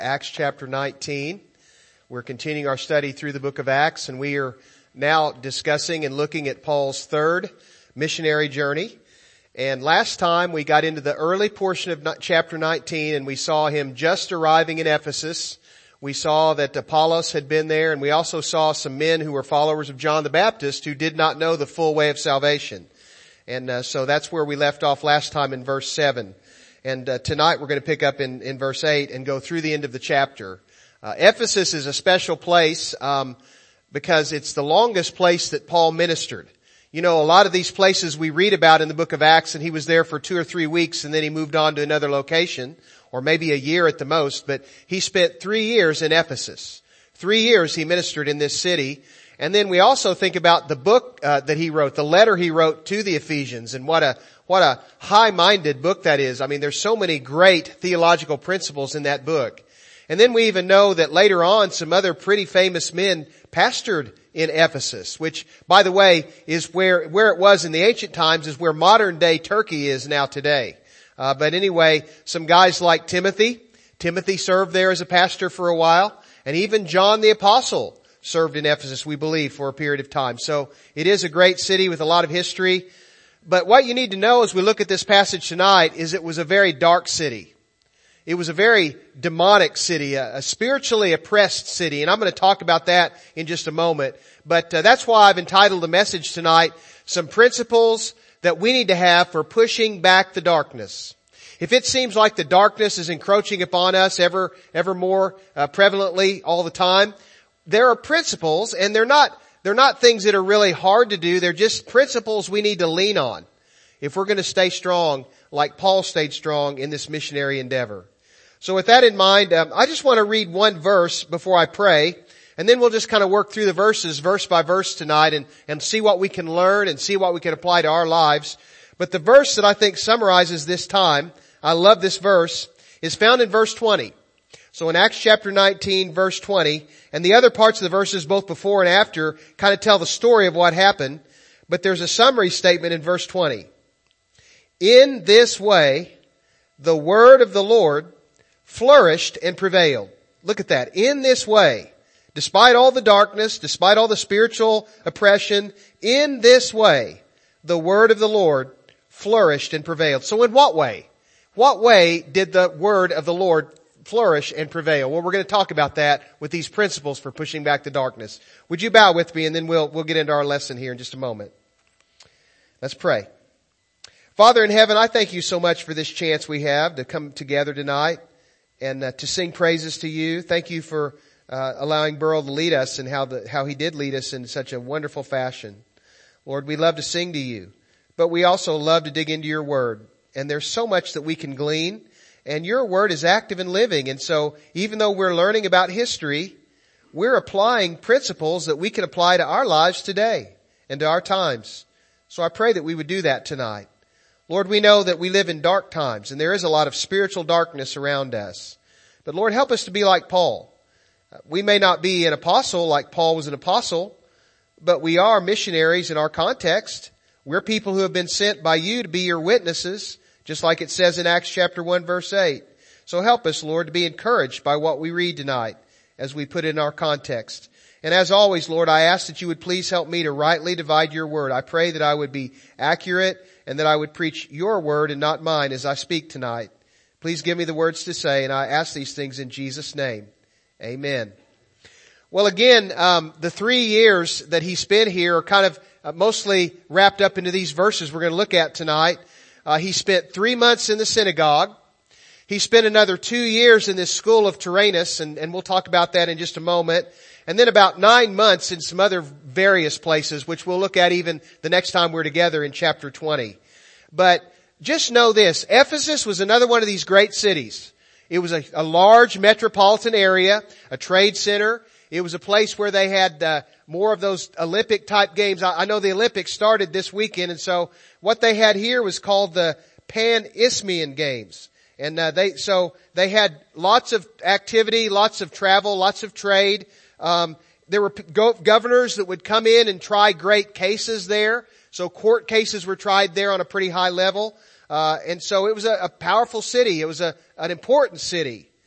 Acts chapter 19. We're continuing our study through the book of Acts, and we are now discussing and looking at Paul's third missionary journey. And last time we got into the early portion of chapter 19, and we saw him just arriving in Ephesus. We saw that Apollos had been there, and we also saw some men who were followers of John the Baptist who did not know the full way of salvation. And so that's where we left off last time in verse 7. And tonight we're going to pick up in verse 8 and go through the end of the chapter. Ephesus is a special place because it's the longest place that Paul ministered. You know, a lot of these places we read about in the book of Acts, and he was there for 2 or 3 weeks and then he moved on to another location, or maybe a year at the most, but he spent 3 years in Ephesus. 3 years he ministered in this city. And then we also think about the book that he wrote, the letter he wrote to the Ephesians, and what a high-minded book that is. I mean, there's so many great theological principles in that book. And then we even know that later on some other pretty famous men pastored in Ephesus, which, by the way, is where it was in the ancient times is where modern day Turkey is now today. But anyway, some guys like Timothy served there as a pastor for a while, and even John the Apostle served in Ephesus, we believe, for a period of time. So it is a great city with a lot of history. But what you need to know as we look at this passage tonight is it was a very dark city. It was a very demonic city, a spiritually oppressed city. And I'm going to talk about that in just a moment. But that's why I've entitled the message tonight, Some Principles That We Need to Have for Pushing Back the Darkness. If it seems like the darkness is encroaching upon us ever more prevalently all the time, there are principles, and they're not things that are really hard to do. They're just principles we need to lean on if we're going to stay strong like Paul stayed strong in this missionary endeavor. So with that in mind, I just want to read one verse before I pray, and then we'll just kind of work through the verses verse by verse tonight and see what we can learn and see what we can apply to our lives. But the verse that I think summarizes this time, I love this verse, is found in verse 20. So in Acts chapter 19, verse 20, and the other parts of the verses both before and after kind of tell the story of what happened, but there's a summary statement in verse 20. In this way, the word of the Lord flourished and prevailed. Look at that. In this way, despite all the darkness, despite all the spiritual oppression, in this way, the word of the Lord flourished and prevailed. So in what way? What way did the word of the Lord flourish and prevail? Well, we're going to talk about that with these principles for pushing back the darkness. Would you bow with me, and then we'll get into our lesson here in just a moment. Let's pray. Father in heaven, I thank you so much for this chance we have to come together tonight and to sing praises to you. Thank you for allowing Burl to lead us and how he did lead us in such a wonderful fashion. Lord, we love to sing to you, but we also love to dig into your word. And there's so much that we can glean. And your word is active and living. And so even though we're learning about history, we're applying principles that we can apply to our lives today and to our times. So I pray that we would do that tonight. Lord, we know that we live in dark times and there is a lot of spiritual darkness around us. But Lord, help us to be like Paul. We may not be an apostle like Paul was an apostle, but we are missionaries in our context. We're people who have been sent by you to be your witnesses, just like it says in Acts chapter 1 verse 8. So help us, Lord, to be encouraged by what we read tonight as we put it in our context. And as always, Lord, I ask that you would please help me to rightly divide your word. I pray that I would be accurate and that I would preach your word and not mine as I speak tonight. Please give me the words to say, and I ask these things in Jesus' name. Amen. Well, again, the 3 years that he spent here are kind of mostly wrapped up into these verses we're going to look at tonight. He spent 3 months in the synagogue. He spent another 2 years in this school of Tyrannus, and we'll talk about that in just a moment. And then about 9 months in some other various places, which we'll look at even the next time we're together in chapter 20. But just know this, Ephesus was another one of these great cities. It was a large metropolitan area, a trade center. It was a place where they had more of those Olympic type games. I know the Olympics started this weekend, and so what they had here was called the Pan-Isthmian Games. And they had lots of activity, lots of travel, lots of trade. There were governors that would come in and try great cases there. So court cases were tried there on a pretty high level. And so it was a powerful city. It was an important city.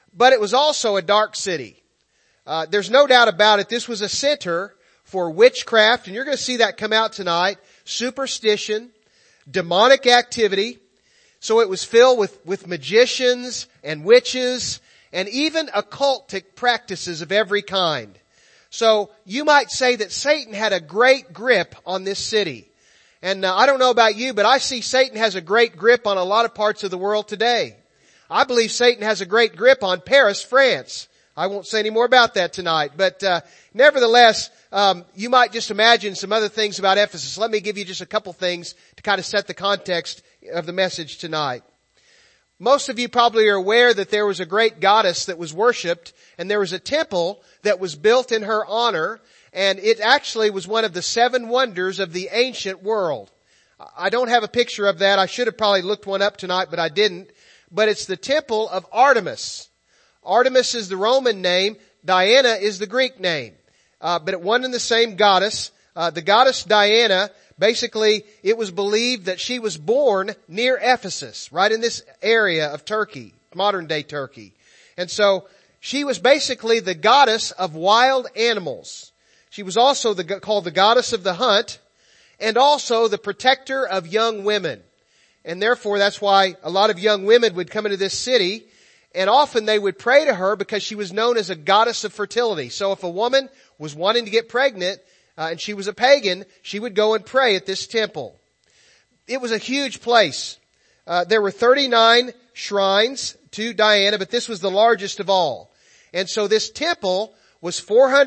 but it was also a dark city. There's no doubt about it. This was a center for witchcraft, and you're going to see that come out tonight. Superstition, demonic activity. So it was filled with magicians and witches and even occultic practices of every kind. So you might say that Satan had a great grip on this city. And I don't know about you, but I see Satan has a great grip on a lot of parts of the world today. I believe Satan has a great grip on Paris, France. I won't say any more about that tonight. But nevertheless, you might just imagine some other things about Ephesus. Let me give you just a couple things to kind of set the context of the message tonight. Most of you probably are aware that there was a great goddess that was worshipped, and there was a temple that was built in her honor, and it actually was one of the 7 wonders of the ancient world. I don't have a picture of that. I should have probably looked one up tonight, but I didn't. But it's the temple of Artemis. Artemis is the Roman name. Diana is the Greek name. But it one and the same goddess. The goddess Diana, basically, it was believed that she was born near Ephesus, right in this area of Turkey, modern day Turkey. And so she was basically the goddess of wild animals. She was also called the goddess of the hunt, and also the protector of young women. And therefore, that's why a lot of young women would come into this city, and often they would pray to her because she was known as a goddess of fertility. So if a woman was wanting to get pregnant, and she was a pagan, she would go and pray at this temple. It was a huge place. There were 39 shrines to Diana, but this was the largest of all. And so this temple was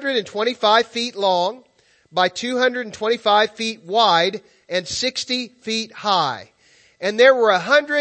425 feet long by 225 feet wide and 60 feet high. And there were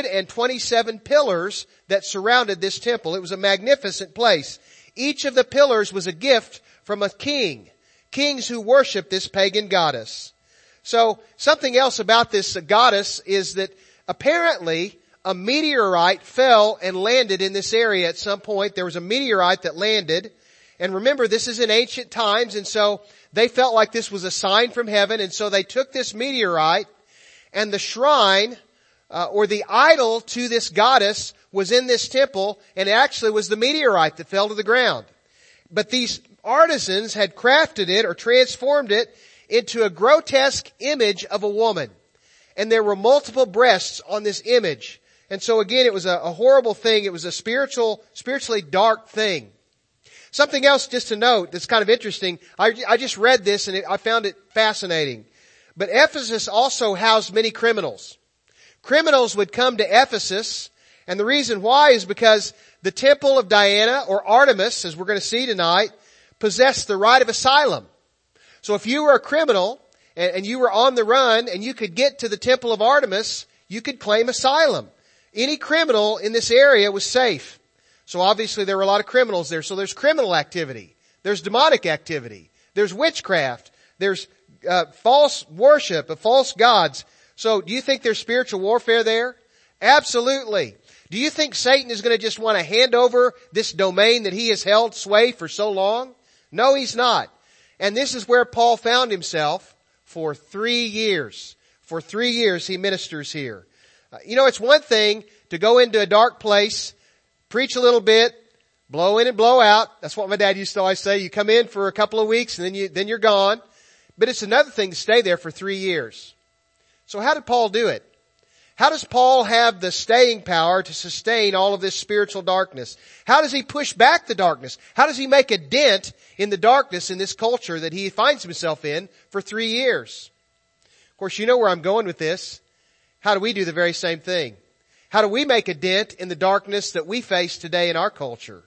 127 pillars that surrounded this temple. It was a magnificent place. Each of the pillars was a gift from a king. Kings who worship this pagan goddess. So something else about this goddess is that apparently a meteorite fell and landed in this area at some point. There was a meteorite that landed. And remember, this is in ancient times, and so they felt like this was a sign from heaven, and so they took this meteorite, and the shrine or the idol to this goddess was in this temple, and it actually was the meteorite that fell to the ground. But these artisans had crafted it or transformed it into a grotesque image of a woman. And there were multiple breasts on this image. And so again, it was a horrible thing. It was a spiritually dark thing. Something else just to note that's kind of interesting. I just read this and I found it fascinating. But Ephesus also housed many criminals. Criminals would come to Ephesus, and the reason why is because the temple of Diana, or Artemis, as we're going to see tonight, possessed the right of asylum. So if you were a criminal and you were on the run and you could get to the temple of Artemis, you could claim asylum. Any criminal in this area was safe. So obviously there were a lot of criminals there. So there's criminal activity. There's demonic activity. There's witchcraft. There's false worship of false gods. So do you think there's spiritual warfare there? Absolutely. Do you think Satan is going to just want to hand over this domain that he has held sway for so long? No, he's not. And this is where Paul found himself for 3 years. For 3 years he ministers here. It's one thing to go into a dark place, preach a little bit, blow in and blow out. That's what my dad used to always say. You come in for a couple of weeks and then you're gone. But it's another thing to stay there for 3 years. So how did Paul do it? How does Paul have the staying power to sustain all of this spiritual darkness? How does he push back the darkness? How does he make a dent in the darkness in this culture that he finds himself in for 3 years? Of course, you know where I'm going with this. How do we do the very same thing? How do we make a dent in the darkness that we face today in our culture?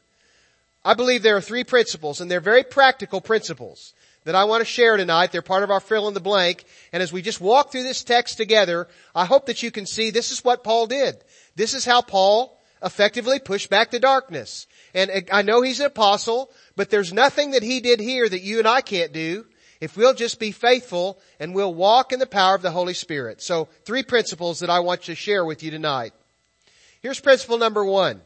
I believe there are 3 principles, and they're very practical principles that I want to share tonight. They're part of our fill in the blank. And as we just walk through this text together, I hope that you can see this is what Paul did. This is how Paul effectively pushed back the darkness. And I know he's an apostle, but there's nothing that he did here that you and I can't do if we'll just be faithful and we'll walk in the power of the Holy Spirit. So 3 principles that I want to share with you tonight. Here's principle number 1.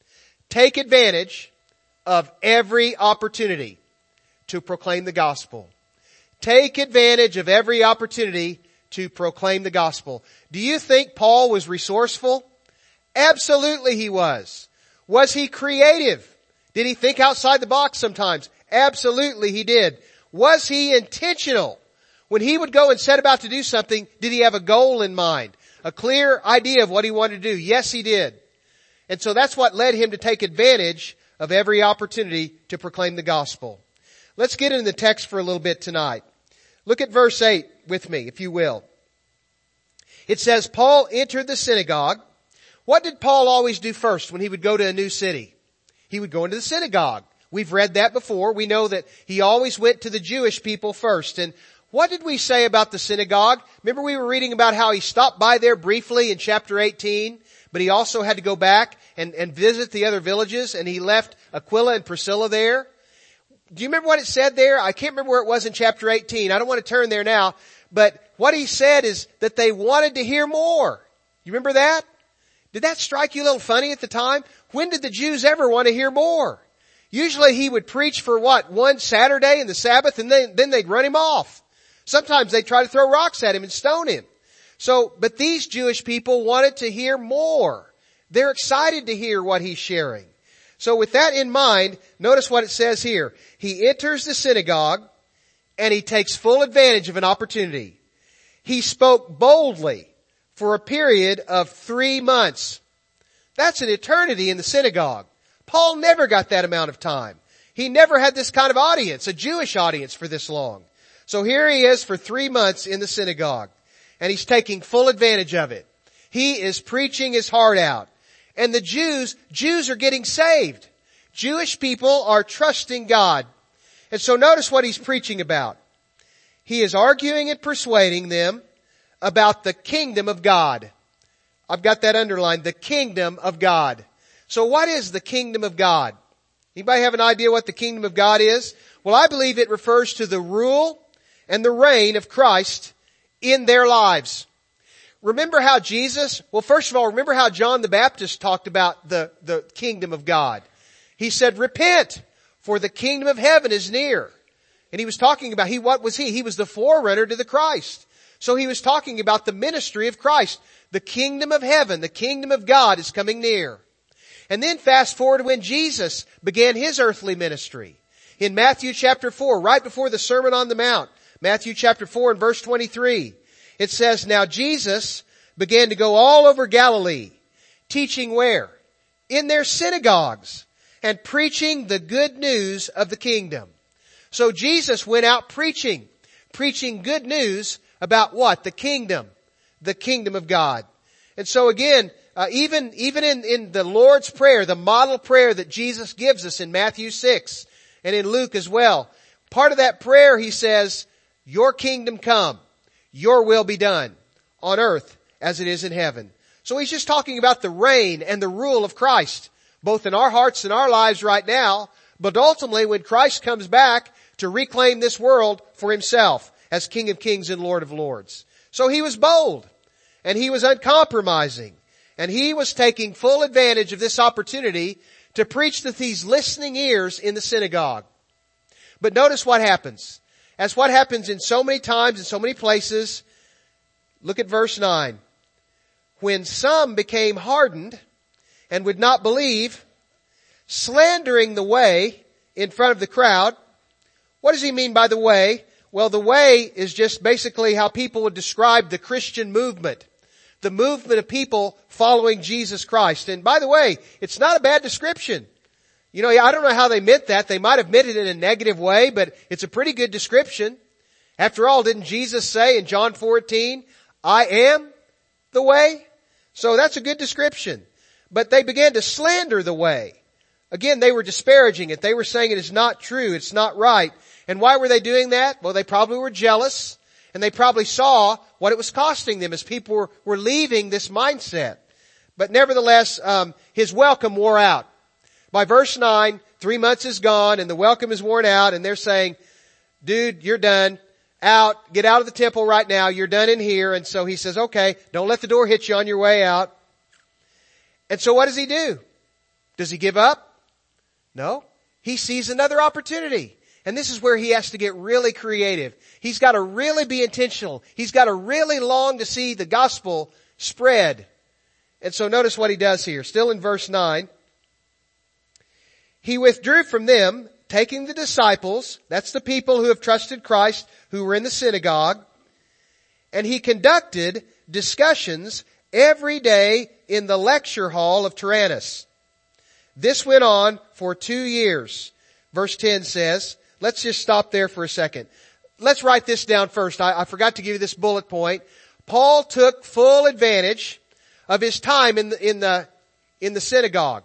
Take advantage of every opportunity to proclaim the gospel. Take advantage of every opportunity to proclaim the gospel. Do you think Paul was resourceful? Absolutely he was. Was he creative? Did he think outside the box sometimes? Absolutely he did. Was he intentional? When he would go and set about to do something, did he have a goal in mind? A clear idea of what he wanted to do? Yes, he did. And so that's what led him to take advantage of every opportunity to proclaim the gospel. Let's get into the text for a little bit tonight. Look at verse 8 with me, if you will. It says, Paul entered the synagogue. What did Paul always do first when he would go to a new city? He would go into the synagogue. We've read that before. We know that he always went to the Jewish people first. And what did we say about the synagogue? Remember we were reading about how he stopped by there briefly in chapter 18, but he also had to go back and visit the other villages, and he left Aquila and Priscilla there. Do you remember what it said there? I can't remember where it was in chapter 18. I don't want to turn there now, but what he said is that they wanted to hear more. You remember that? Did that strike you a little funny at the time? When did the Jews ever want to hear more? Usually he would preach for one Saturday and the Sabbath, and then they'd run him off. Sometimes they'd try to throw rocks at him and stone him. But these Jewish people wanted to hear more. They're excited to hear what he's sharing. So with that in mind, notice what it says here. He enters the synagogue and he takes full advantage of an opportunity. He spoke boldly for a period of 3 months. That's an eternity in the synagogue. Paul never got that amount of time. He never had this kind of audience, a Jewish audience, for this long. So here he is for 3 months in the synagogue, and he's taking full advantage of it. He is preaching his heart out. And the Jews are getting saved. Jewish people are trusting God. And so notice what he's preaching about. He is arguing and persuading them about the kingdom of God. I've got that underlined, the kingdom of God. So what is the kingdom of God? Anybody have an idea what the kingdom of God is? Well, I believe it refers to the rule and the reign of Christ in their lives. Remember how first of all, remember how John the Baptist talked about the kingdom of God. He said, repent, for the kingdom of heaven is near. And he was talking about, what was he? He was the forerunner to the Christ. So he was talking about the ministry of Christ. The kingdom of heaven, the kingdom of God is coming near. And then fast forward to when Jesus began his earthly ministry. In Matthew chapter 4, right before the Sermon on the Mount, Matthew chapter 4 and verse 23, it says, now Jesus began to go all over Galilee, teaching where? In their synagogues, and preaching the good news of the kingdom. So Jesus went out preaching good news about what? The kingdom of God. And so again, even in the Lord's Prayer, the model prayer that Jesus gives us in Matthew 6 and in Luke as well, part of that prayer he says, your kingdom come, your will be done on earth as it is in heaven. So he's just talking about the reign and the rule of Christ, both in our hearts and our lives right now, but ultimately when Christ comes back to reclaim this world for himself as King of Kings and Lord of Lords. So he was bold and he was uncompromising and he was taking full advantage of this opportunity to preach to these listening ears in the synagogue. But notice what happens. As what happens in so many times in so many places, look at verse 9. When some became hardened and would not believe, slandering the way in front of the crowd. What does he mean by the way? Well, the way is just basically how people would describe the Christian movement. The movement of people following Jesus Christ. And by the way, it's not a bad description. You know, I don't know how they meant that. They might have meant it in a negative way, but it's a pretty good description. After all, didn't Jesus say in John 14, I am the way? So that's a good description. But they began to slander the way. Again, they were disparaging it. They were saying it is not true. It's not right. And why were they doing that? Well, they probably were jealous and they probably saw what it was costing them as people were leaving this mindset. But nevertheless, his welcome wore out. By verse 9, 3 months is gone and the welcome is worn out and they're saying, dude, you're done. Out. Get out of the temple right now. You're done in here. And so he says, okay, don't let the door hit you on your way out. And so what does he do? Does he give up? No. He sees another opportunity. And this is where he has to get really creative. He's got to really be intentional. He's got to really long to see the gospel spread. And so notice what he does here. Still in verse 9. he withdrew from them, taking the disciples, that's the people who have trusted Christ, who were in the synagogue, and he conducted discussions every day in the lecture hall of Tyrannus. This went on for 2 years. Verse 10 says, let's just stop there for a second. Let's write this down first. I forgot to give you this bullet point. Paul took full advantage of his time in the synagogue.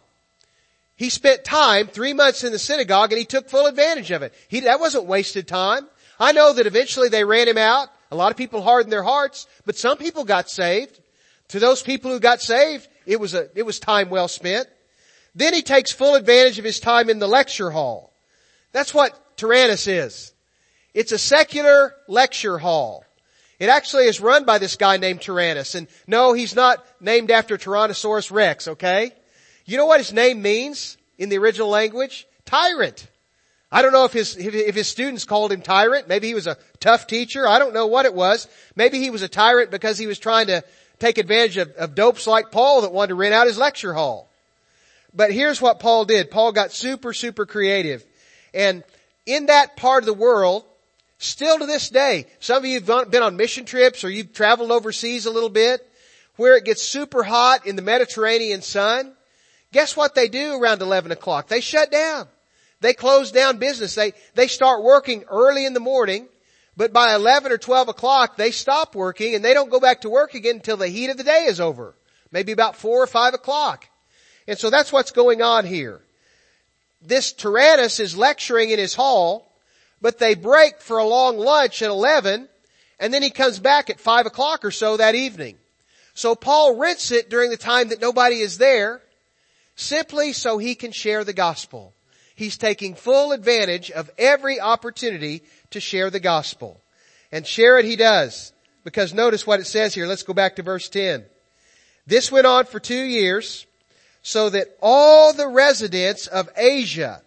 He spent time, 3 months in the synagogue, and he took full advantage of it. That wasn't wasted time. I know that eventually they ran him out. A lot of people hardened their hearts, but some people got saved. To those people who got saved, it was time well spent. Then he takes full advantage of his time in the lecture hall. That's what Tyrannus is. It's a secular lecture hall. It actually is run by this guy named Tyrannus. And no, he's not named after Tyrannosaurus Rex, okay? You know what his name means in the original language? Tyrant. I don't know if his students called him tyrant. Maybe he was a tough teacher. I don't know what it was. Maybe he was a tyrant because he was trying to take advantage of dopes like Paul that wanted to rent out his lecture hall. But here's what Paul did. Paul got super creative. And in that part of the world, still to this day, some of you have been on mission trips or you've traveled overseas a little bit, where it gets super hot in the Mediterranean sun. Guess what they do around 11 o'clock? They shut down. They close down business. They start working early in the morning, but by 11 or 12 o'clock, they stop working and they don't go back to work again until the heat of the day is over. Maybe about 4 or 5 o'clock. And so that's what's going on here. This Tyrannus is lecturing in his hall, but they break for a long lunch at 11, and then he comes back at 5 o'clock or so that evening. So Paul rents it during the time that nobody is there, simply so he can share the gospel. He's taking full advantage of every opportunity to share the gospel. And share it he does. Because notice what it says here. Let's go back to verse 10. This went on for 2 years, so that all the residents of Asia,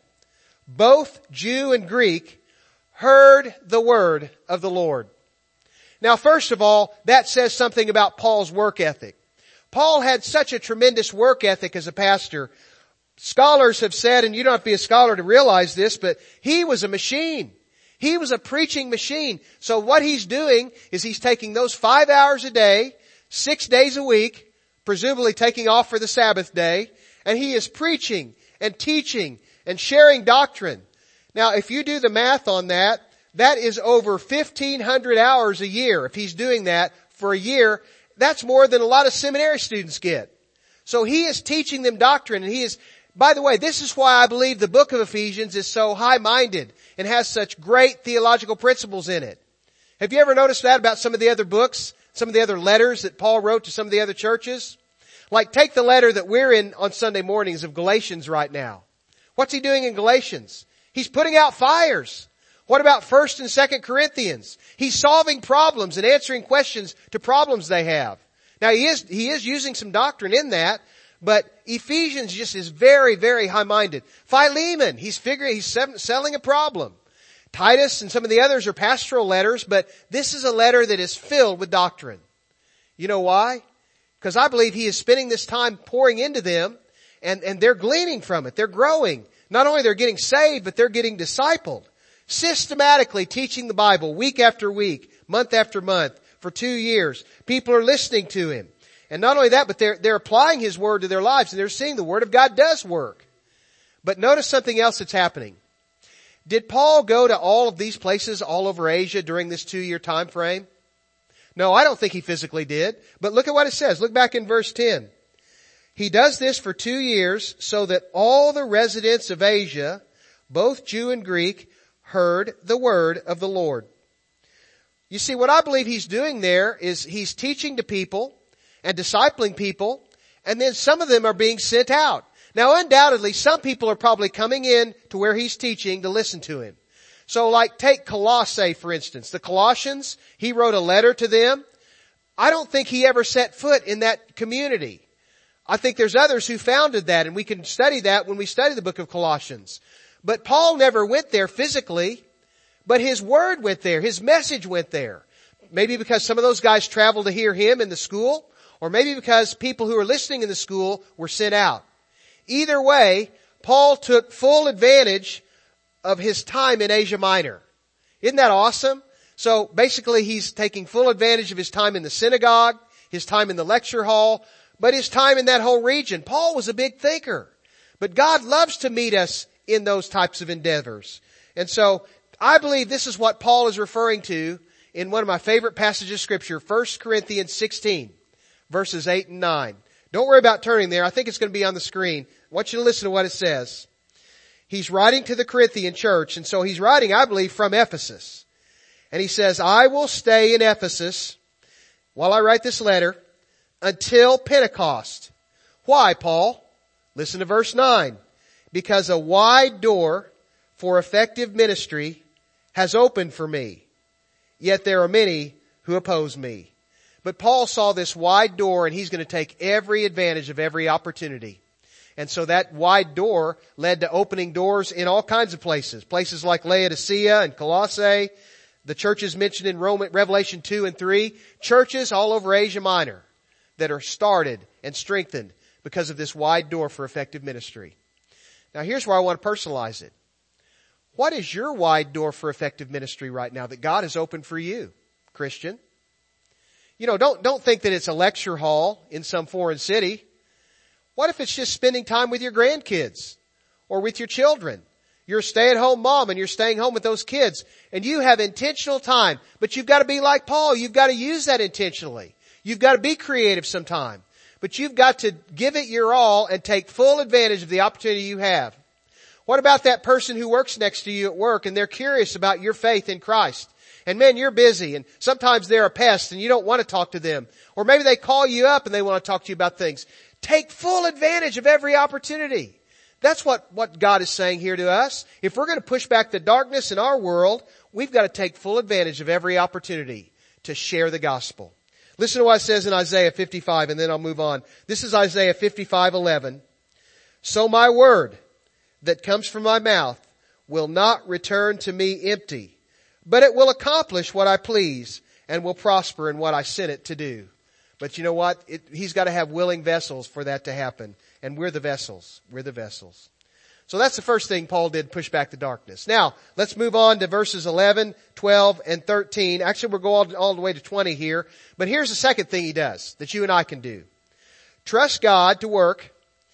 both Jew and Greek, heard the word of the Lord. Now, first of all, that says something about Paul's work ethic. Paul had such a tremendous work ethic as a pastor. Scholars have said, and you don't have to be a scholar to realize this, but he was a machine. He was a preaching machine. So what he's doing is he's taking those 5 hours a day, 6 days a week, presumably taking off for the Sabbath day, and he is preaching and teaching and sharing doctrine. Now, if you do the math on that, that is over 1,500 hours a year. If he's doing that for a year, that's more than a lot of seminary students get. So he is teaching them doctrine, and he is, by the way, this is why I believe the book of Ephesians is so high-minded and has such great theological principles in it. Have you ever noticed that about some of the other books, some of the other letters that Paul wrote to some of the other churches? Like take the letter that we're in on Sunday mornings of Galatians right now. What's he doing in Galatians? He's putting out fires. What about 1st and 2nd Corinthians? He's solving problems and answering questions to problems they have. Now he is using some doctrine in that, but Ephesians just is very high-minded. Philemon, he's selling a problem. Titus and some of the others are pastoral letters, but this is a letter that is filled with doctrine. You know why? Because I believe he is spending this time pouring into them, and they're gleaning from it. They're growing. Not only they're getting saved, but they're getting discipled. Systematically teaching the Bible week after week, month after month, for 2 years. People are listening to him. And not only that, but they're applying his word to their lives, and they're seeing the word of God does work. But notice something else that's happening. Did Paul go to all of these places all over Asia during this 2-year time frame? No, I don't think he physically did. But look at what it says. Look back in verse 10. He does this for 2 years so that all the residents of Asia, both Jew and Greek, heard the word of the Lord. You see, what I believe he's doing there is he's teaching to people and discipling people, and then some of them are being sent out. Now, undoubtedly, some people are probably coming in to where he's teaching to listen to him. So like take Colossae, for instance. The Colossians, he wrote a letter to them. I don't think he ever set foot in that community. I think there's others who founded that, and we can study that when we study the book of Colossians. But Paul never went there physically, but his word went there. His message went there. Maybe because some of those guys traveled to hear him in the school, or maybe because people who were listening in the school were sent out. Either way, Paul took full advantage of his time in Asia Minor. Isn't that awesome? So basically he's taking full advantage of his time in the synagogue, his time in the lecture hall, but his time in that whole region. Paul was a big thinker. But God loves to meet us in those types of endeavors. And so I believe this is what Paul is referring to in one of my favorite passages of Scripture, 1 Corinthians 16, verses 8 and 9. Don't worry about turning there. I think it's going to be on the screen. I want you to listen to what it says. He's writing to the Corinthian church, and so he's writing, I believe, from Ephesus. And he says, I will stay in Ephesus while I write this letter until Pentecost. Why, Paul? Listen to verse 9. Because a wide door for effective ministry has opened for me, yet there are many who oppose me. But Paul saw this wide door, and he's going to take every advantage of every opportunity. And so that wide door led to opening doors in all kinds of places. Places like Laodicea and Colossae, the churches mentioned in Revelation 2 and 3, churches all over Asia Minor that are started and strengthened because of this wide door for effective ministry. Now here's where I want to personalize it. What is your wide door for effective ministry right now that God has opened for you, Christian? You know, don't think that it's a lecture hall in some foreign city. What if it's just spending time with your grandkids or with your children? You're a stay-at-home mom and you're staying home with those kids and you have intentional time, but you've got to be like Paul. You've got to use that intentionally. You've got to be creative sometime, but you've got to give it your all and take full advantage of the opportunity you have. What about that person who works next to you at work and they're curious about your faith in Christ? And man, you're busy and sometimes they're a pest and you don't want to talk to them. Or maybe they call you up and they want to talk to you about things. Take full advantage of every opportunity. That's what God is saying here to us. If we're going to push back the darkness in our world, we've got to take full advantage of every opportunity to share the gospel. Listen to what it says in Isaiah 55 and then I'll move on. This is Isaiah 55:11. So my word that comes from my mouth will not return to me empty, but it will accomplish what I please and will prosper in what I sent it to do. But you know what? He's got to have willing vessels for that to happen. And we're the vessels. We're the vessels. So that's the first thing Paul did, push back the darkness. Now, let's move on to verses 11, 12, and 13. Actually, we'll go all the way to 20 here. But here's the second thing he does that you and I can do. Trust God to work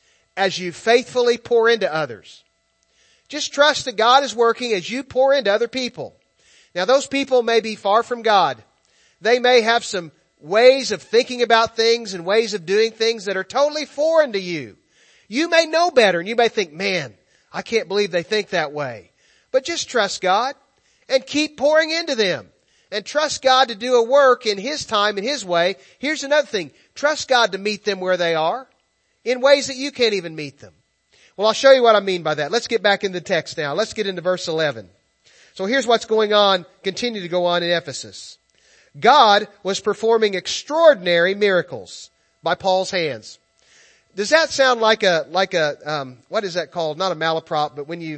as you faithfully pour into others. Just trust that God is working as you pour into other people. Now, those people may be far from God. They may have some ways of thinking about things and ways of doing things that are totally foreign to you. You may know better and you may think, man, I can't believe they think that way. But just trust God and keep pouring into them and trust God to do a work in His time, in His way. Here's another thing. Trust God to meet them where they are in ways that you can't even meet them. Well, I'll show you what I mean by that. Let's get back into the text now. Let's get into verse 11. So here's what's going on, continue to go on in Ephesus. God was performing extraordinary miracles by Paul's hands. Does that sound like a what is that called? Not a malaprop, but when you,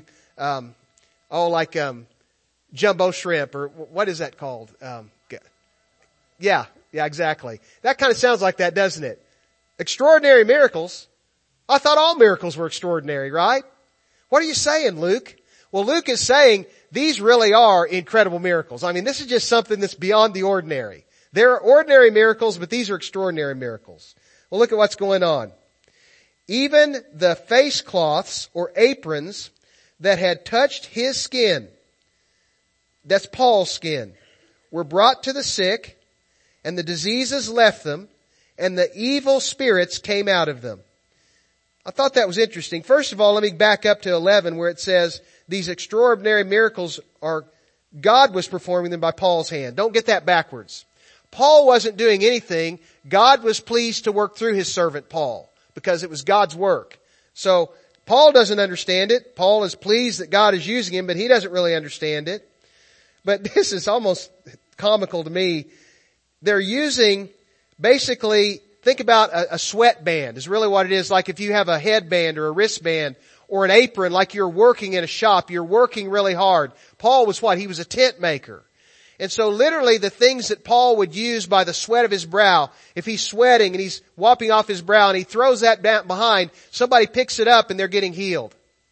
jumbo shrimp or what is that called? Yeah, exactly. That kind of sounds like that, doesn't it? Extraordinary miracles. I thought all miracles were extraordinary, right? What are you saying, Luke? Well, Luke is saying these really are incredible miracles. I mean, this is just something that's beyond the ordinary. There are ordinary miracles, but these are extraordinary miracles. Well, look at what's going on. Even the face cloths or aprons that had touched his skin, that's Paul's skin, were brought to the sick, and the diseases left them, and the evil spirits came out of them. I thought that was interesting. First of all, let me back up to 11 where it says these extraordinary miracles are, God was performing them by Paul's hand. Don't get that backwards. Paul wasn't doing anything. God was pleased to work through his servant Paul because it was God's work. So Paul doesn't understand it. Paul is pleased that God is using him, but he doesn't really understand it. But this is almost comical to me. They're using basically, think about a sweatband is really what it is. Like if you have a headband or a wristband or an apron, like you're working in a shop, you're working really hard. Paul was what? He was a tent maker. And so literally the things that Paul would use by the sweat of his brow, if he's sweating and he's wiping off his brow and he throws that behind, somebody picks it up and they're getting healed.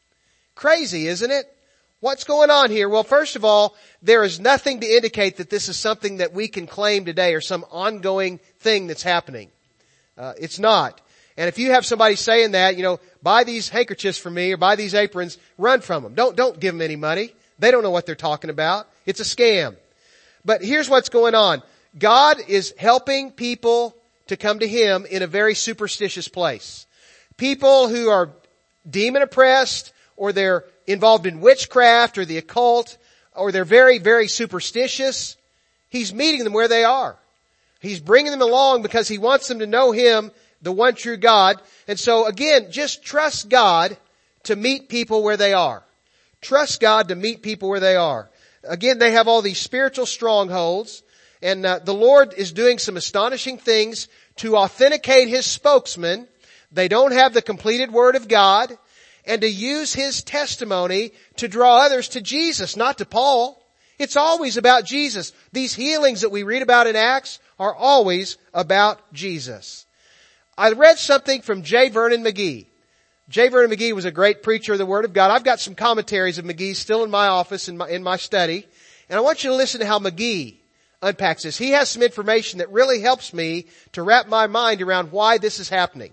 Crazy, isn't it? What's going on here? Well, first of all, there is nothing to indicate that this is something that we can claim today or some ongoing thing that's happening. It's not. And if you have somebody saying that, buy these handkerchiefs for me or buy these aprons, run from them. Don't give them any money. They don't know what they're talking about. It's a scam. But here's what's going on. God is helping people to come to Him in a very superstitious place. People who are demon oppressed, or they're involved in witchcraft or the occult, or they're very, very superstitious, He's meeting them where they are. He's bringing them along because He wants them to know Him, the one true God. And so again, just trust God to meet people where they are. Trust God to meet people where they are. Again, they have all these spiritual strongholds, and the Lord is doing some astonishing things to authenticate His spokesman. They don't have the completed Word of God, and to use His testimony to draw others to Jesus, not to Paul. It's always about Jesus. These healings that we read about in Acts are always about Jesus. I read something from J. Vernon McGee. J. Vernon McGee was a great preacher of the Word of God. I've got some commentaries of McGee still in my office, in my study. And I want you to listen to how McGee unpacks this. He has some information that really helps me to wrap my mind around why this is happening.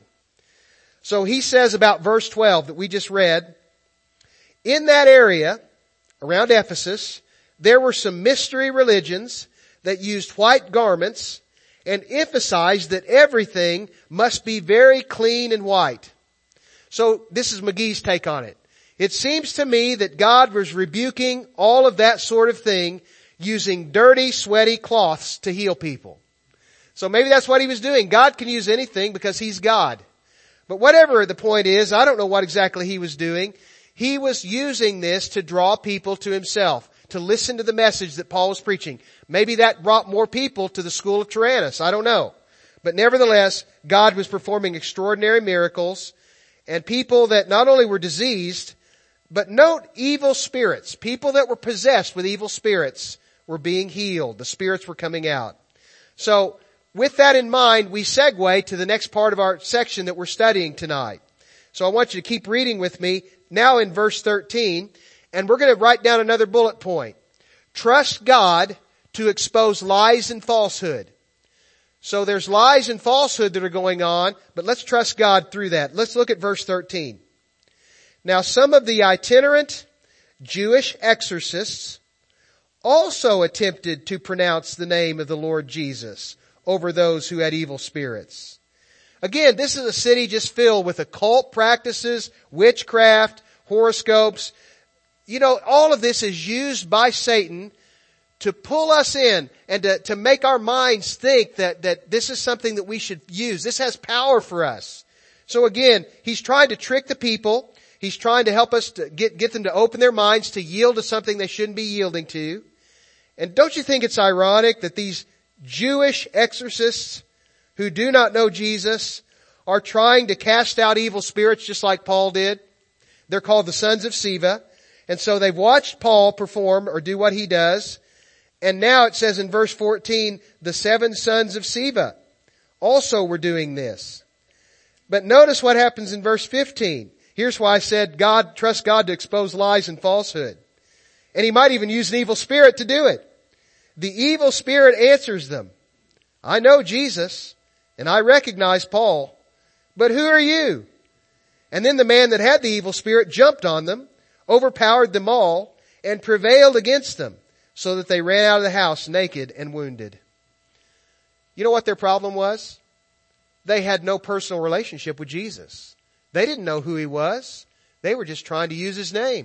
So he says about verse 12 that we just read, in that area around Ephesus, there were some mystery religions that used white garments and emphasized that everything must be very clean and white. So this is McGee's take on it. It seems to me that God was rebuking all of that sort of thing using dirty, sweaty cloths to heal people. So maybe that's what He was doing. God can use anything because He's God. But whatever the point is, I don't know what exactly He was doing. He was using this to draw people to Himself, to listen to the message that Paul was preaching. Maybe that brought more people to the school of Tyrannus. I don't know. But nevertheless, God was performing extraordinary miracles, and people that not only were diseased, but note evil spirits. People that were possessed with evil spirits were being healed. The spirits were coming out. So, with that in mind, we segue to the next part of our section that we're studying tonight. So I want you to keep reading with me now in verse 13, and we're going to write down another bullet point. Trust God to expose lies and falsehood. So there's lies and falsehood that are going on, but let's trust God through that. Let's look at verse 13. Now some of the itinerant Jewish exorcists also attempted to pronounce the name of the Lord Jesus over those who had evil spirits. Again, this is a city just filled with occult practices, witchcraft, horoscopes. All of this is used by Satan to pull us in and to make our minds think that this is something that we should use. This has power for us. So again, he's trying to trick the people. He's trying to help us to get them to open their minds to yield to something they shouldn't be yielding to. And don't you think it's ironic that these Jewish exorcists who do not know Jesus are trying to cast out evil spirits just like Paul did? They're called the sons of Sceva. And so they've watched Paul perform or do what he does. And now it says in verse 14, the 7 sons of Sceva also were doing this. But notice what happens in verse 15. Here's why I said trust God to expose lies and falsehood. And he might even use an evil spirit to do it. The evil spirit answers them. I know Jesus and I recognize Paul, but who are you? And then the man that had the evil spirit jumped on them, overpowered them all, and prevailed against them, so that they ran out of the house naked and wounded. You know what their problem was? They had no personal relationship with Jesus. They didn't know who He was. They were just trying to use His name.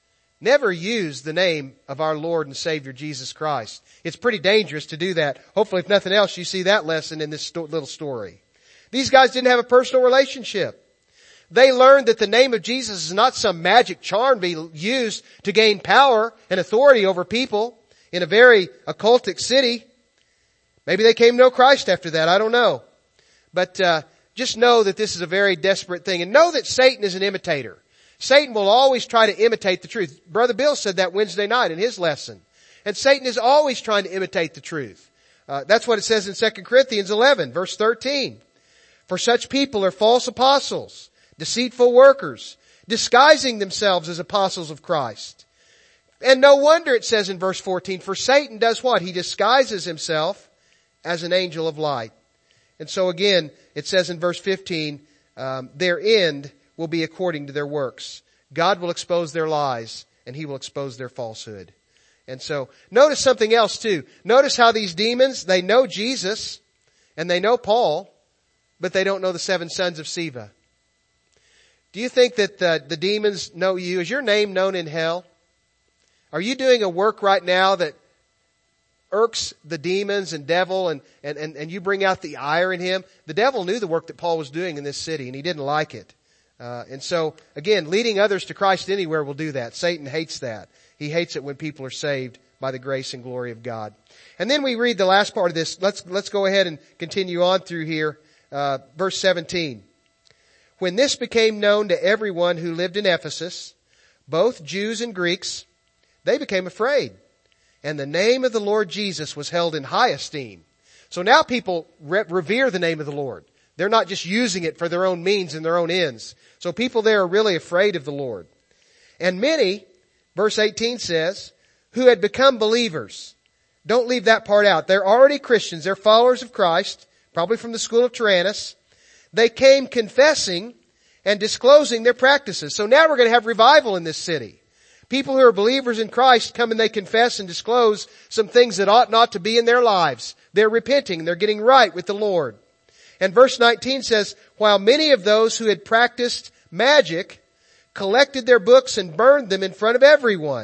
Never use the name of our Lord and Savior Jesus Christ. It's pretty dangerous to do that. Hopefully, if nothing else, you see that lesson in this little story. These guys didn't have a personal relationship. They learned that the name of Jesus is not some magic charm to be used to gain power and authority over people in a very occultic city. Maybe they came to know Christ after that. I don't know. But just know that this is a very desperate thing. And know that Satan is an imitator. Satan will always try to imitate the truth. Brother Bill said that Wednesday night in his lesson. And Satan is always trying to imitate the truth. That's what it says in 2 Corinthians 11, verse 13. For such people are false apostles, deceitful workers, disguising themselves as apostles of Christ. And no wonder it says in verse 14, for Satan does what? He disguises himself as an angel of light. And so again, it says in verse 15, their end will be according to their works. God will expose their lies and He will expose their falsehood. And so notice something else too. Notice how these demons, they know Jesus and they know Paul, but they don't know the 7 sons of Sceva. Do you think that the demons know you? Is your name known in hell? Are you doing a work right now that irks the demons and devil and you bring out the ire in him? The devil knew the work that Paul was doing in this city and he didn't like it. And so again, leading others to Christ anywhere will do that. Satan hates that. He hates it when people are saved by the grace and glory of God. And then we read the last part of this. Let's go ahead and continue on through here. Verse 17. When this became known to everyone who lived in Ephesus, both Jews and Greeks, they became afraid. And the name of the Lord Jesus was held in high esteem. So now people revere the name of the Lord. They're not just using it for their own means and their own ends. So people there are really afraid of the Lord. And many, verse 18 says, who had become believers. Don't leave that part out. They're already Christians. They're followers of Christ, probably from the school of Tyrannus. They came confessing and disclosing their practices. So now we're going to have revival in this city. People who are believers in Christ come and they confess and disclose some things that ought not to be in their lives. They're repenting. They're getting right with the Lord. And verse 19 says, while many of those who had practiced magic collected their books and burned them in front of everyone.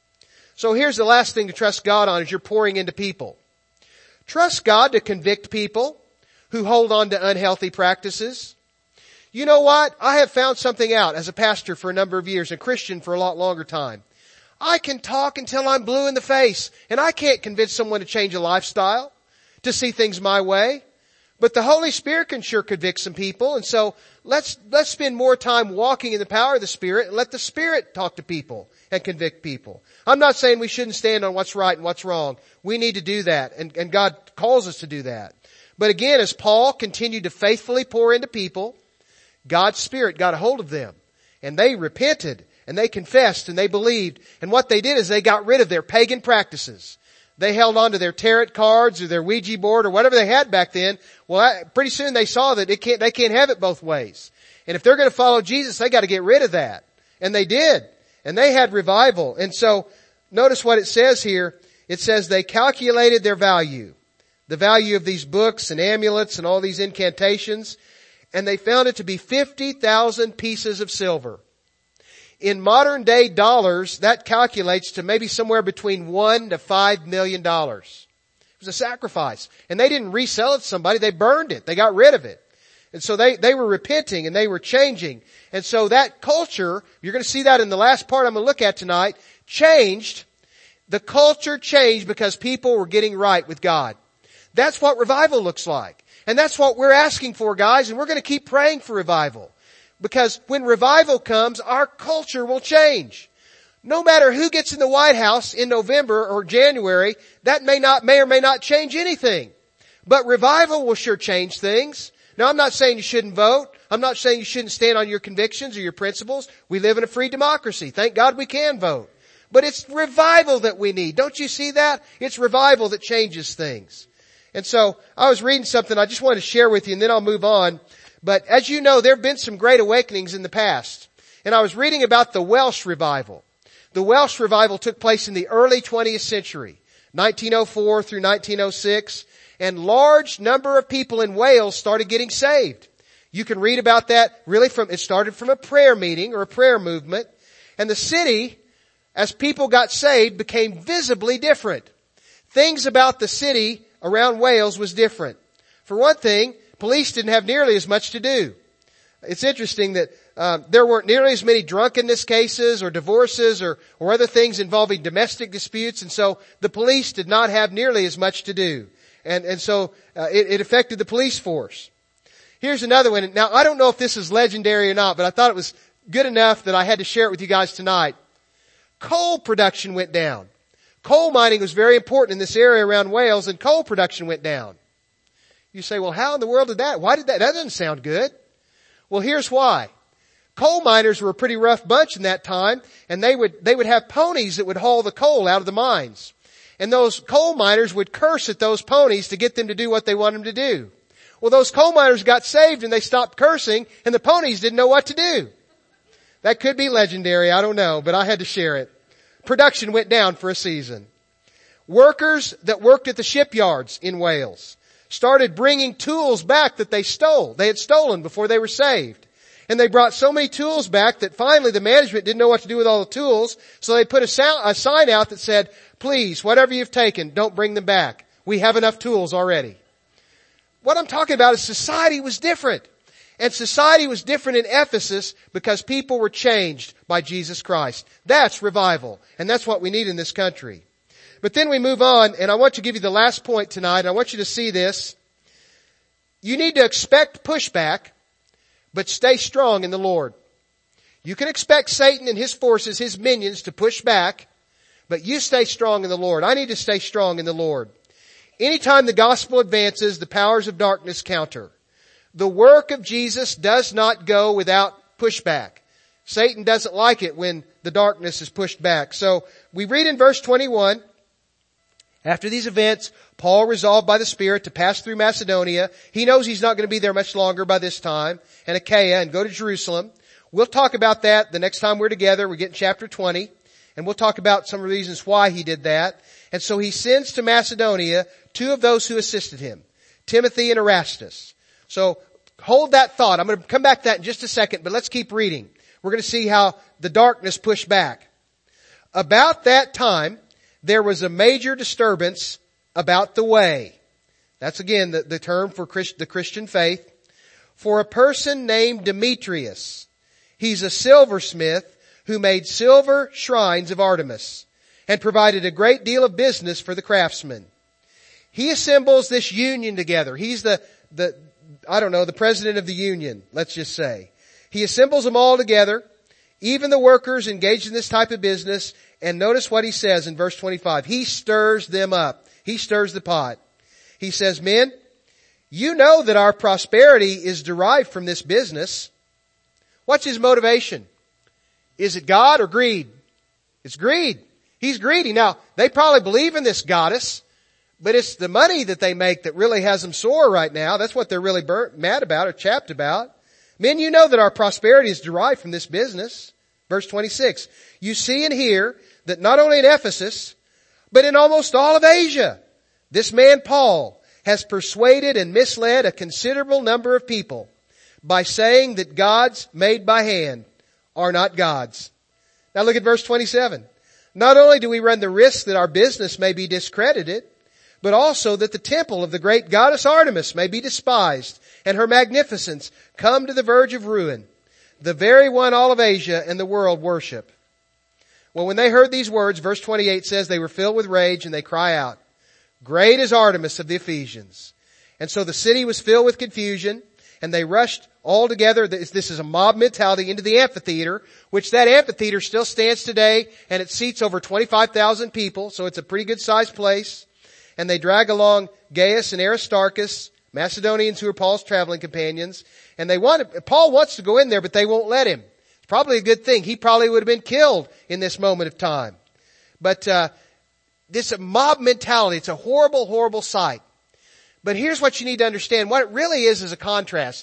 So here's the last thing to trust God on as you're pouring into people. Trust God to convict people who hold on to unhealthy practices. You know what? I have found something out as a pastor for a number of years, a Christian for a lot longer time. I can talk until I'm blue in the face, and I can't convince someone to change a lifestyle, to see things my way. But the Holy Spirit can sure convict some people, and so let's spend more time walking in the power of the Spirit and let the Spirit talk to people and convict people. I'm not saying we shouldn't stand on what's right and what's wrong. We need to do that, and God calls us to do that. But again, as Paul continued to faithfully pour into people, God's Spirit got a hold of them, and they repented, and they confessed, and they believed. And what they did is they got rid of their pagan practices. They held on to their tarot cards or their Ouija board or whatever they had back then. Well, pretty soon they saw that they can't have it both ways. And if they're going to follow Jesus, they got to get rid of that. And they did. And they had revival. And so notice what it says here. It says they calculated their value. The value of these books and amulets and all these incantations. And they found it to be 50,000 pieces of silver. In modern day dollars, that calculates to maybe somewhere between $1 to $5 million. It was a sacrifice. And they didn't resell it to somebody. They burned it. They got rid of it. And so they were repenting and they were changing. And so that culture, you're going to see that in the last part I'm going to look at tonight, changed. The culture changed because people were getting right with God. That's what revival looks like. And that's what we're asking for, guys. And we're going to keep praying for revival. Because when revival comes, our culture will change. No matter who gets in the White House in November or January, that may or may not change anything. But revival will sure change things. Now, I'm not saying you shouldn't vote. I'm not saying you shouldn't stand on your convictions or your principles. We live in a free democracy. Thank God we can vote. But it's revival that we need. Don't you see that? It's revival that changes things. And so I was reading something I just wanted to share with you, and then I'll move on. But as you know, there have been some great awakenings in the past. And I was reading about the Welsh revival. The Welsh revival took place in the early 20th century, 1904 through 1906. And large number of people in Wales started getting saved. You can read about that really it started from a prayer meeting or a prayer movement. And the city, as people got saved, became visibly different. Things about the city around Wales was different. For one thing, police didn't have nearly as much to do. It's interesting that there weren't nearly as many drunkenness cases or divorces or other things involving domestic disputes, and so the police did not have nearly as much to do. And so it affected the police force. Here's another one. Now, I don't know if this is legendary or not, but I thought it was good enough that I had to share it with you guys tonight. Coal production went down. Coal mining was very important in this area around Wales, and coal production went down. You say, well, how in the world did that? Why did that? That doesn't sound good. Well, here's why. coal miners were a pretty rough bunch in that time, and they would have ponies that would haul the coal out of the mines. And those coal miners would curse at those ponies to get them to do what they want them to do. Well, those coal miners got saved and they stopped cursing, and the ponies didn't know what to do. That could be legendary, I don't know, but I had to share it. Production went down for a season. Workers that worked at the shipyards in Wales started bringing tools back that they stole. They had stolen before they were saved. And they brought so many tools back that finally the management didn't know what to do with all the tools, so they put a sign out that said, please, whatever you've taken, don't bring them back. We have enough tools already. What I'm talking about is society was different. And society was different in Ephesus because people were changed by Jesus Christ. That's revival. And that's what we need in this country. But then we move on, and I want to give you the last point tonight. I want you to see this. You need to expect pushback, but stay strong in the Lord. You can expect Satan and his forces, his minions, to push back, but you stay strong in the Lord. I need to stay strong in the Lord. Anytime the gospel advances, the powers of darkness counter. The work of Jesus does not go without pushback. Satan doesn't like it when the darkness is pushed back. So we read in verse 21, after these events, Paul resolved by the Spirit to pass through Macedonia. He knows he's not going to be there much longer by this time, and Achaia, and go to Jerusalem. We'll talk about that the next time we're together. We get in chapter 20, and we'll talk about some reasons why he did that. And so he sends to Macedonia two of those who assisted him, Timothy and Erastus. So hold that thought. I'm going to come back to that in just a second, but let's keep reading. We're going to see how the darkness pushed back. About that time, there was a major disturbance about the way. That's again the term for the Christian faith. For a person named Demetrius. He's a silversmith who made silver shrines of Artemis and provided a great deal of business for the craftsmen. He assembles this union together. He's the president of the union, let's just say. He assembles them all together, even the workers engaged in this type of business, and notice what he says in verse 25. He stirs them up. He stirs the pot. He says, men, you know that our prosperity is derived from this business. What's his motivation? Is it God or greed? It's greed. He's greedy. Now, they probably believe in this goddess, but it's the money that they make that really has them sore right now. That's what they're really mad about or chapped about. Men, you know that our prosperity is derived from this business. Verse 26. You see and hear that not only in Ephesus, but in almost all of Asia, this man Paul has persuaded and misled a considerable number of people by saying that gods made by hand are not gods. Now look at verse 27. Not only do we run the risk that our business may be discredited, but also that the temple of the great goddess Artemis may be despised and her magnificence come to the verge of ruin, the very one all of Asia and the world worship. Well, when they heard these words, verse 28 says they were filled with rage and they cry out, great is Artemis of the Ephesians. And so the city was filled with confusion and they rushed all together. This is a mob mentality into the amphitheater, which that amphitheater still stands today and it seats over 25,000 people. So it's a pretty good sized place. And they drag along Gaius and Aristarchus, Macedonians who are Paul's traveling companions. And Paul wants to go in there, but they won't let him. It's probably a good thing. He probably would have been killed in this moment of time. But, this mob mentality, it's a horrible, horrible sight. But here's what you need to understand. What it really is a contrast.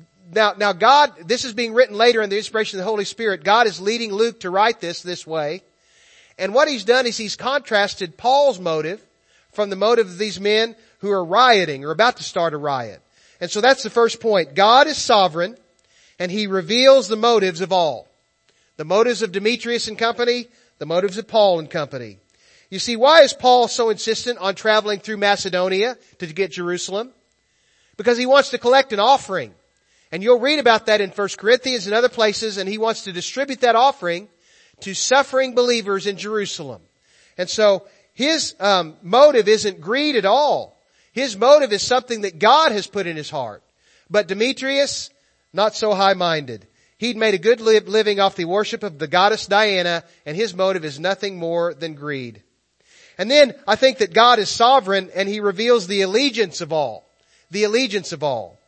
Now God, this is being written later in the inspiration of the Holy Spirit. God is leading Luke to write this way. And what he's done is he's contrasted Paul's motive from the motive of these men who are rioting or about to start a riot. And so that's the first point. God is sovereign and he reveals the motives of all. The motives of Demetrius and company, the motives of Paul and company. You see, why is Paul so insistent on traveling through Macedonia to get Jerusalem? Because he wants to collect an offering. And you'll read about that in 1 Corinthians and other places, and he wants to distribute that offering to suffering believers in Jerusalem. And so his motive isn't greed at all. His motive is something that God has put in his heart. But Demetrius, not so high-minded. He'd made a good living off the worship of the goddess Diana, and his motive is nothing more than greed. And then I think that God is sovereign and he reveals the allegiance of all. The allegiance of all.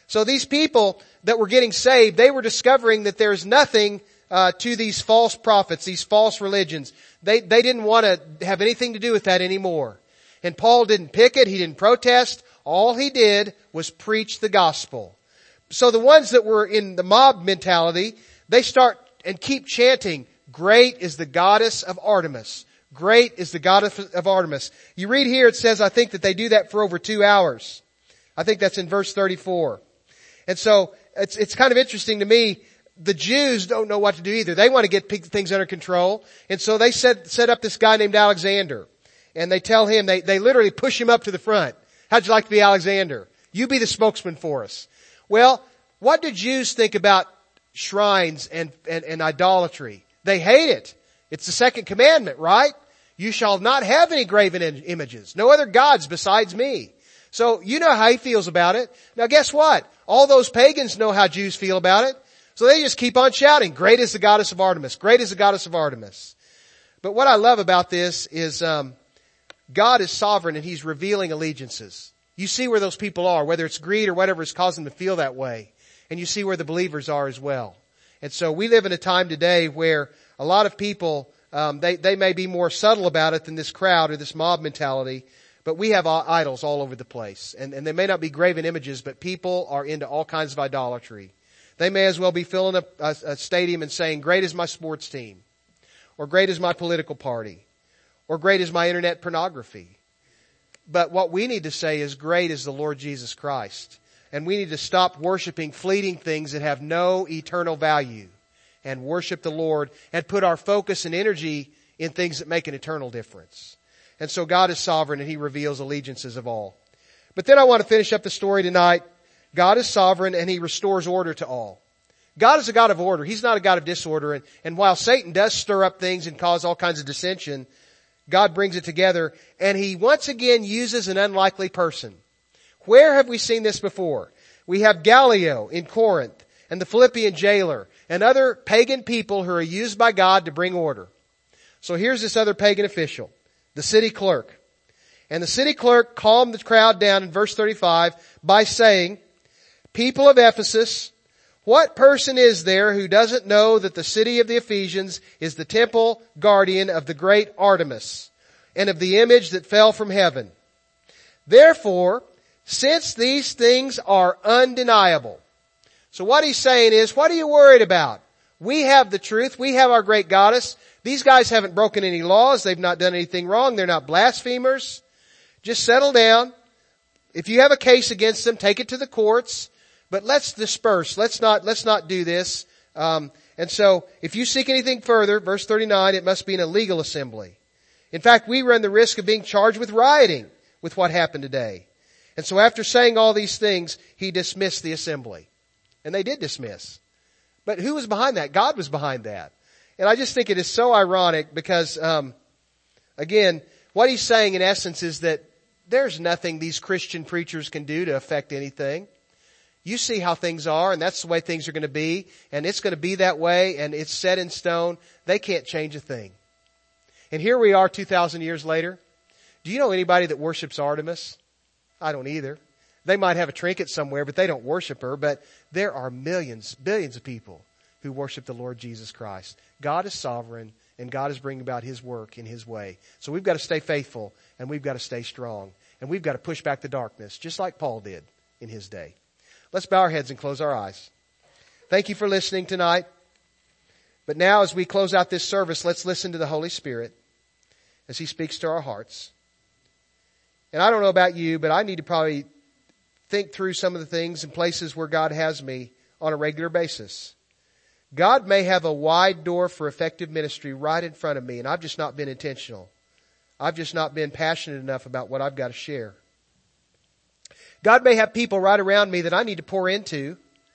So these people that were getting saved, they were discovering that there's nothing to these false prophets, these false religions. They didn't want to have anything to do with that anymore. And Paul didn't picket, he didn't protest. All he did was preach the gospel. So the ones that were in the mob mentality, they start and keep chanting, "Great is the goddess of Artemis. Great is the goddess of Artemis." You read here, it says, I think that they do that for over 2 hours. I think that's in verse 34. And so it's kind of interesting to me. The Jews don't know what to do either. They want to get things under control. And so they set up this guy named Alexander. And they tell him, they literally push him up to the front. "How'd you like to be Alexander? You be the spokesman for us." Well, what do Jews think about shrines and idolatry? They hate it. It's the second commandment, right? "You shall not have any graven images. No other gods besides me." So you know how he feels about it. Now guess what? All those pagans know how Jews feel about it. So they just keep on shouting, "Great is the goddess of Artemis. Great is the goddess of Artemis." But what I love about this is God is sovereign and He's revealing allegiances. You see where those people are, whether it's greed or whatever has caused them to feel that way. And you see where the believers are as well. And so we live in a time today where a lot of people, they may be more subtle about it than this crowd or this mob mentality. But we have idols all over the place. And they may not be graven images, but people are into all kinds of idolatry. They may as well be filling up a stadium and saying, "Great is my sports team," or "Great is my political party," or "Great is my internet pornography." But what we need to say is, "Great is the Lord Jesus Christ." And we need to stop worshiping fleeting things that have no eternal value and worship the Lord and put our focus and energy in things that make an eternal difference. And so God is sovereign and He reveals allegiances of all. But then I want to finish up the story tonight. God is sovereign and He restores order to all. God is a God of order. He's not a God of disorder. And while Satan does stir up things and cause all kinds of dissension, God brings it together, and He once again uses an unlikely person. Where have we seen this before? We have Gallio in Corinth and the Philippian jailer and other pagan people who are used by God to bring order. So here's this other pagan official, the city clerk. And the city clerk calmed the crowd down in verse 35 by saying, "People of Ephesus, what person is there who doesn't know that the city of the Ephesians is the temple guardian of the great Artemis and of the image that fell from heaven? Therefore, since these things are undeniable." So what he's saying is, what are you worried about? We have the truth. We have our great goddess. These guys haven't broken any laws. They've not done anything wrong. They're not blasphemers. Just settle down. If you have a case against them, take it to the courts. But let's disperse. Let's not do this. And so if you seek anything further, verse 39, it must be an illegal assembly. In fact, we run the risk of being charged with rioting with what happened today. And so after saying all these things, he dismissed the assembly. And they did dismiss. But who was behind that? God was behind that. And I just think it is so ironic because, again, what he's saying in essence is that there's nothing these Christian preachers can do to affect anything. You see how things are, and that's the way things are going to be, and it's going to be that way, and it's set in stone. They can't change a thing. And here we are 2,000 years later. Do you know anybody that worships Artemis? I don't either. They might have a trinket somewhere, but they don't worship her. But there are millions, billions of people who worship the Lord Jesus Christ. God is sovereign, and God is bringing about His work in His way. So we've got to stay faithful, and we've got to stay strong, and we've got to push back the darkness, just like Paul did in his day. Let's bow our heads and close our eyes. Thank you for listening tonight. But now as we close out this service, let's listen to the Holy Spirit as He speaks to our hearts. And I don't know about you, but I need to probably think through some of the things and places where God has me on a regular basis. God may have a wide door for effective ministry right in front of me, and I've just not been intentional. I've just not been passionate enough about what I've got to share. God may have people right around me that I need to pour into,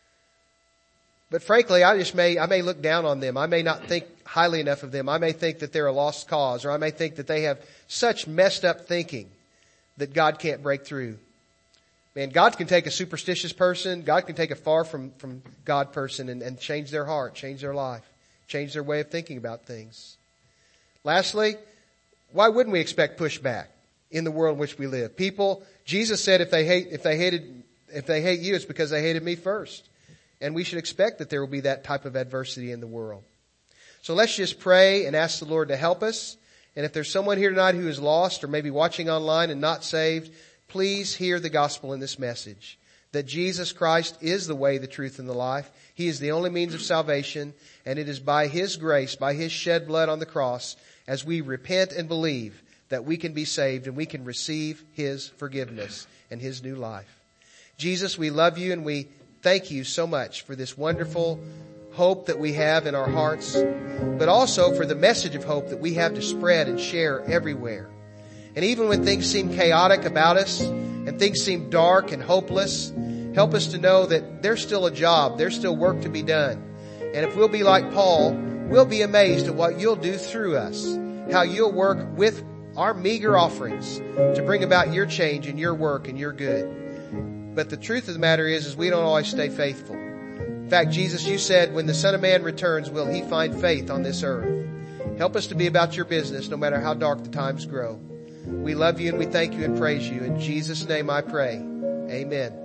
but frankly, I may look down on them. I may not think highly enough of them. I may think that they're a lost cause, or I may think that they have such messed up thinking that God can't break through. Man, God can take a superstitious person, God can take a far from God person and change their heart, change their life, change their way of thinking about things. Lastly, why wouldn't we expect pushback in the world in which we live? People, Jesus said if they hated if they hate you, it's because they hated me first. And we should expect that there will be that type of adversity in the world. So let's just pray and ask the Lord to help us. And if there's someone here tonight who is lost or maybe watching online and not saved, please hear the gospel in this message. That Jesus Christ is the way, the truth, and the life. He is the only means of salvation. And it is by His grace, by His shed blood on the cross, as we repent and believe, that we can be saved and we can receive His forgiveness and His new life. Jesus, we love you and we thank you so much for this wonderful hope that we have in our hearts, but also for the message of hope that we have to spread and share everywhere. And even when things seem chaotic about us and things seem dark and hopeless, help us to know that there's still a job, there's still work to be done. And if we'll be like Paul, we'll be amazed at what you'll do through us, how you'll work with our meager offerings to bring about your change and your work and your good. But the truth of the matter is we don't always stay faithful. In fact, Jesus, you said when the Son of Man returns, will He find faith on this earth? Help us to be about your business no matter how dark the times grow. We love you and we thank you and praise you. In Jesus' name I pray. Amen.